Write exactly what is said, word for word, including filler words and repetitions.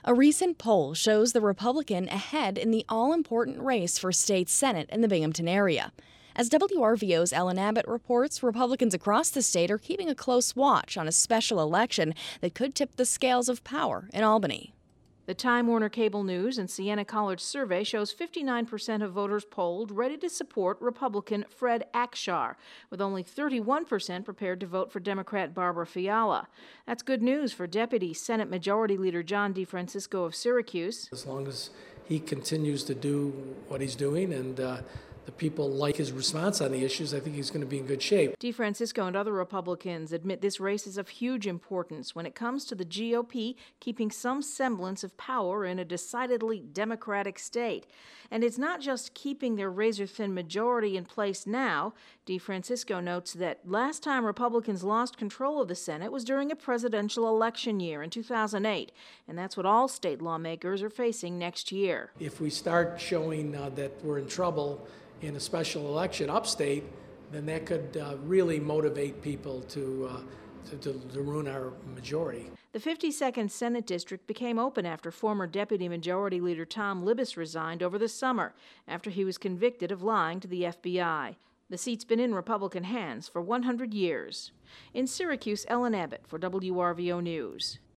A recent poll shows the Republican ahead in the all-important race for state Senate in the Binghamton area. As W R V O's Ellen Abbott reports, Republicans across the state are keeping a close watch on a special election that could tip the scales of power in Albany. The Time Warner Cable News and Siena College survey shows fifty-nine percent of voters polled ready to support Republican Fred Akshar, with only thirty-one percent prepared to vote for Democrat Barbara Fiala. That's good news for Deputy Senate Majority Leader John DeFrancisco of Syracuse. As long as he continues to do what he's doing and uh, the people like his response on the issues, I think he's going to be in good shape. DeFrancisco and other Republicans admit this race is of huge importance when it comes to the G O P keeping some semblance of power in a decidedly Democratic state. And it's not just keeping their razor-thin majority in place now. DeFrancisco notes that last time Republicans lost control of the Senate was during a presidential election year in two thousand eight, and that's what all state lawmakers are facing next year. If we start showing uh, that we're in trouble in a special election upstate, then that could uh, really motivate people to, uh, to, to, to ruin our majority. The fifty-second Senate District became open after former Deputy Majority Leader Tom Libous resigned over the summer after he was convicted of lying to the F B I. The seat's been in Republican hands for one hundred years. In Syracuse, Ellen Abbott for W R V O News.